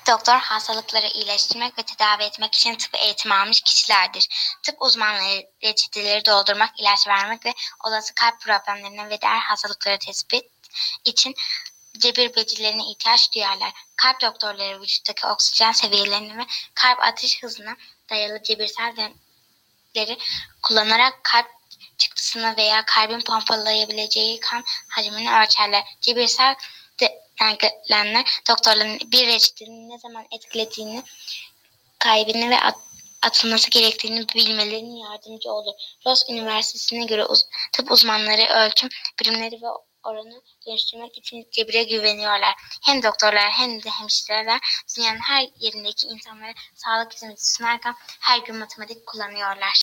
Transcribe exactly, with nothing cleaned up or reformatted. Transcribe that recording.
Doktor, hastalıkları iyileştirmek ve tedavi etmek için tıp eğitimi almış kişilerdir. Tıp uzmanları reçeteleri doldurmak, ilaç vermek ve olası kalp problemlerine ve diğer hastalıkları tespit için cebir becerilerine ihtiyaç duyarlar. Kalp doktorları vücuttaki oksijen seviyelerini ve kalp atış hızına dayalı cebirsel dengeleri kullanarak kalp çıktısını veya kalbin pompalayabileceği kan hacmini ölçerler. Cebirsel dengeler doktorların bir reçetenin ne zaman etkilediğini, kaybını ve at- atılması gerektiğini bilmelerine yardımcı olur. Ross Üniversitesi'ne göre uz- tıp uzmanları ölçüm birimleri ve oranı dönüştürmek için cebire güveniyorlar. Hem doktorlar hem de hemşireler dünyanın her yerindeki insanlara sağlık hizmeti sunarken her gün matematik kullanıyorlar.